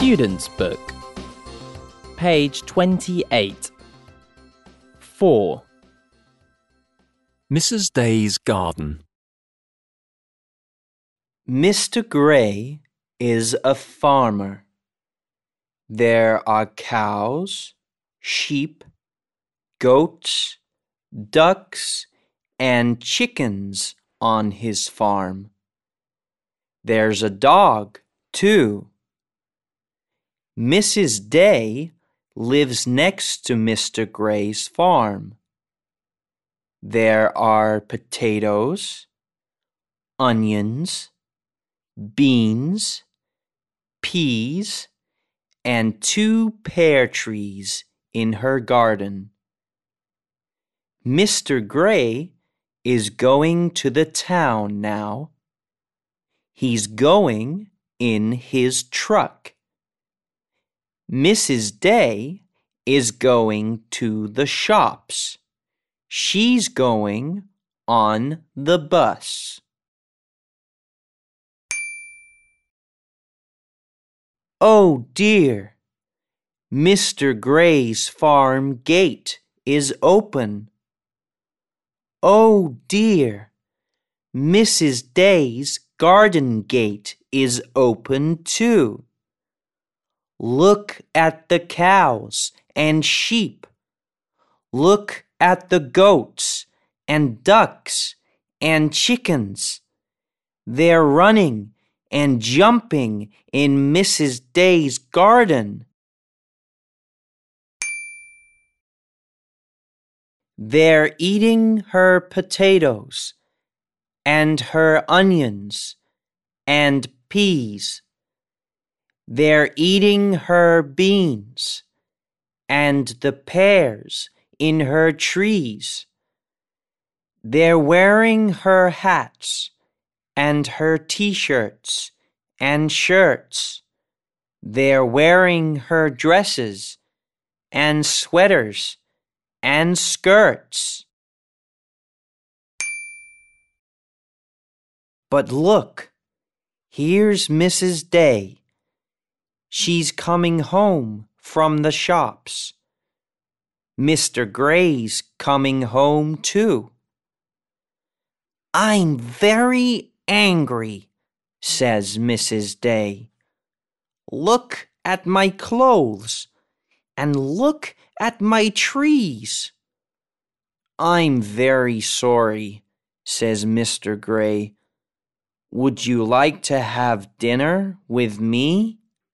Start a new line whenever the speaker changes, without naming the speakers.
Student's Book, page 28. 4.
Mrs. Day's garden.
Mr. Gray is a farmer. There are cows, sheep, goats, ducks, and chickens on his farm. There's a dog, too. Mrs. Day lives next to Mr. Gray's farm. There are potatoes, onions, beans, peas, and 2 pear trees in her garden. Mr. Gray is going to the town now. He's going in his truck. Mrs. Day is going to the shops. She's going on the bus. Oh dear! Mr. Gray's farm gate is open. Oh dear! Mrs. Day's garden gate is open too. Look at the cows and sheep. Look at the goats and ducks and chickens. They're running and jumping in Mrs. Day's garden. They're eating her potatoes and her onions and peas. They're eating her beans and the pears in her trees. They're wearing her hats and her t-shirts and shirts. They're wearing her dresses and sweaters and skirts. But look, here's Mrs. Day. She's coming home from the shops. Mr. Gray's coming home too. I'm very angry, says Mrs. Day. Look at my clothes and look at my trees. I'm very sorry, says Mr. Gray. Would you like to have dinner with me?